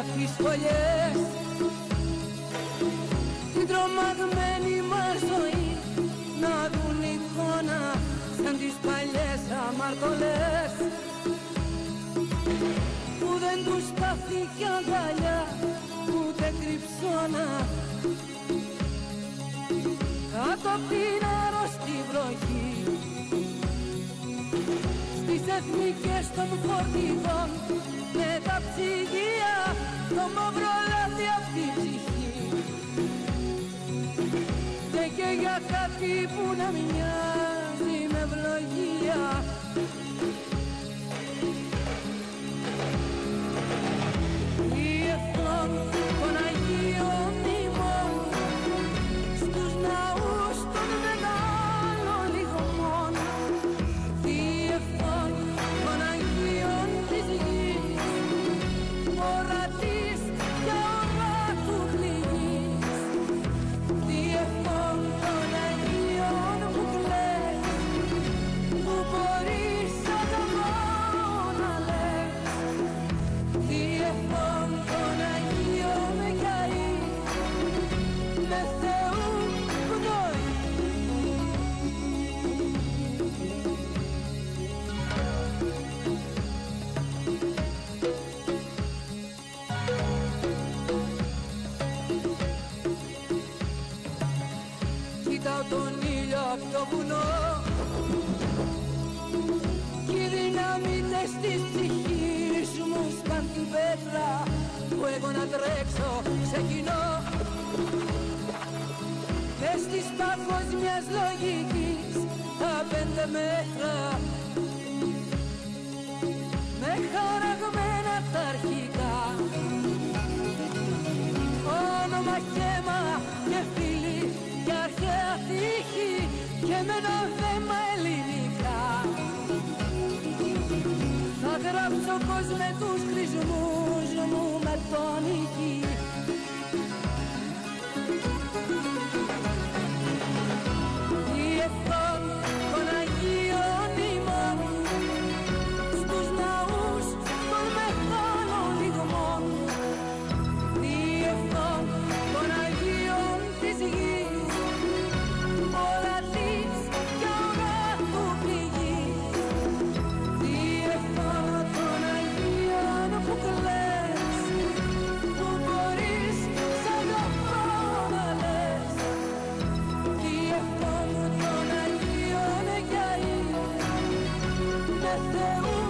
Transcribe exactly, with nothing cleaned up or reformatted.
τις φωλιές, την τρομαγμένη μας ζωή να δουν εικόνα σαν τις παλιές αμαρτωλές, που δεν τους στάθηκε αγκαλιά ούτε κρυψώνα, κάτω απ' την αρρωστή βροχή στις εθνικές των φορτηγών, με τα ψυγεία το μαύρο λάδι απ' την ψυχή, και, και για κάτι που να μοιάζει με ευλογία. Διεύθον των Αγίων ημών στους ναούς των μεγάλων λιγμών, διεύθον των Αγίων της γης, ορατής και οράτου πληγής, διεύθον των Αγίων που κλαις, που μπορείς σαν τα μόνα λες, διεύθον των Αγίων καεί με Θεού πνοή. Κοιτάω τον ήλιο απ' το βουνό κι οι δυναμίτες της ψυχής μου σπάν την πέτρα που εγώ να τρέξω ξεκινώ. Μες της παγκόσμιας λογικής τα πέντε μέτρα, με χαραγμένα τα αρχικά όνομα, χέμα και φίλη και αρχαία τύχη και με ένα θέμα ελληνικά. Θα γράψω πως με τους χρησμούς μου με τον ηχή. Διεύθον των Αγίων ημών στους ναούς των μεγάλων λιγμών, διεύθον των Αγίων της γης, ορατής και οράτου πληγής, διεύθον των Αγίων που κλαις, που μπορείς σαν το να λες, διεύθον των Αγίων καεί με Θεού